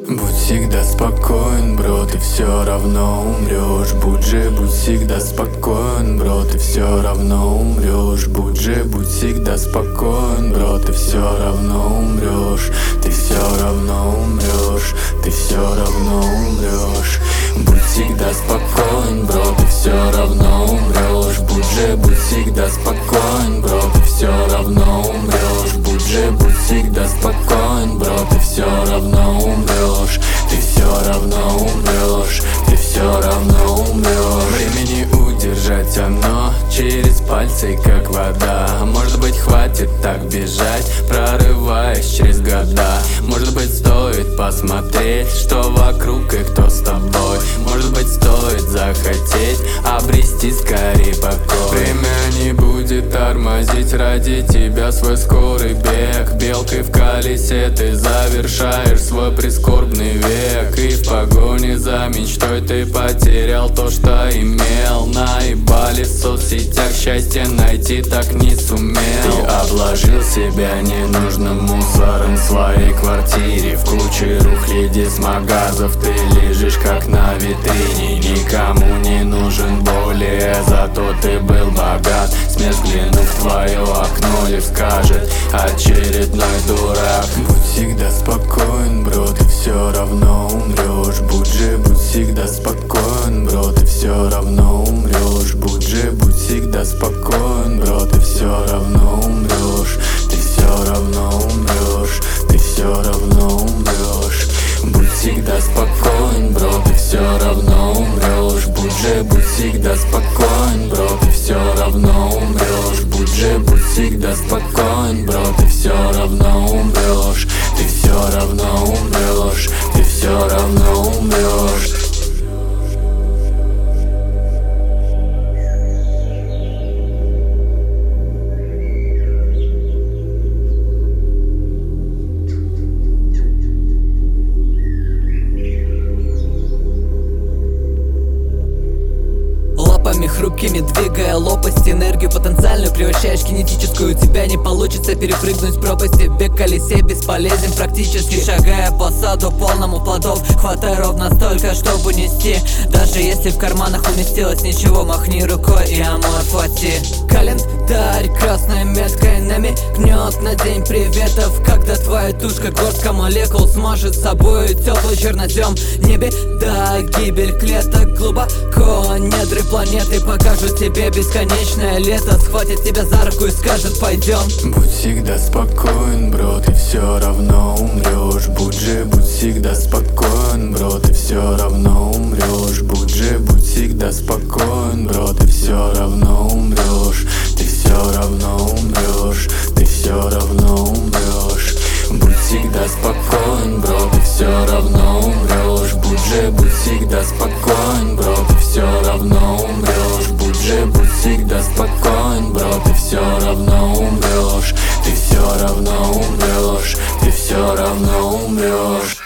Будь всегда спокоен, бро, ты все равно умрешь. Будь всегда спокоен, бро, ты все равно умрешь. Будь всегда спокоен, бро, ты все равно умрешь. Ты все равно умрешь, ты все равно умрешь. Будь всегда спокоен, бро, ты все равно умрешь. Будь всегда спокоен, бро, ты все равно умрешь. Будь всегда спокоен, бро, ты все равно умрешь. Ты все равно умрешь, ты все равно умрешь. Времени удержать оно через пальцы, как вода. Может быть, хватит так бежать, прорываясь через года. Может быть, стоит посмотреть, что вокруг и кто с тобой. Может быть, стоит захотеть обрести скорее покой. Время не будет тормозить ради тебя свой скорый бег. Белкой в колесе ты завершаешь свой прискорбный век. И в погоне за мечтой ты потерял то, что имел. Наебали в соцсетях, счастье найти так не сумел. Ты обложил себя ненужным мусором в своей квартире. В куче рухляди с магазов ты лежишь как на витрине. Никому не нужен более, зато ты был богат. Смерть, взглянув в твое окно, лишь скажет очередной дурак. Будь всегда спокоен, бро, ты все равно умрешь. Будь всегда спокоен, бро, ты все равно умрешь. Будь всегда спокоен, бро, ты все равно умрешь. Ты все равно умрешь, ты все равно умрешь. Будь всегда спокоен, бро, ты все равно умрешь. Будь всегда спокоен, бро, ты все равно умрешь. Будь всегда спокоен, бро, ты все равно умрешь. Ты все равно умрешь, ты все равно умрешь. Хрупкими двигая лопасть, энергию потенциальную превращаешь в кинетическую. У тебя не получится перепрыгнуть с пропасти. Бег в колесе бесполезен практически. Шагая по саду полному плодов, хватай ровно столько, чтобы нести. Даже если в карманах уместилось ничего, махни рукой и амор фати. Календарь красной меткой намекнет на день приветов, когда твоя тушка горстка молекул смажет с собой теплый чернозем. Не беда, гибель клеток глубоко, недры планеты покажут тебе бесконечное лето. Схватит тебя за руку и скажет: пойдем. Будь всегда спокоен, бро, ты все равно умрешь. Будь всегда спокоен, бро, ты все равно умрешь. Будь всегда спокоен, бро, ты все равно умрешь. Ты все равно умрешь, ты все равно умрешь. Будь всегда спокоен, бро, ты все равно умрешь. Будь всегда спокоен, бро, ты все равно умрешь. Будь всегда спокоен, бро, ты все равно умрешь. Ты все равно умрешь, ты все равно умрешь.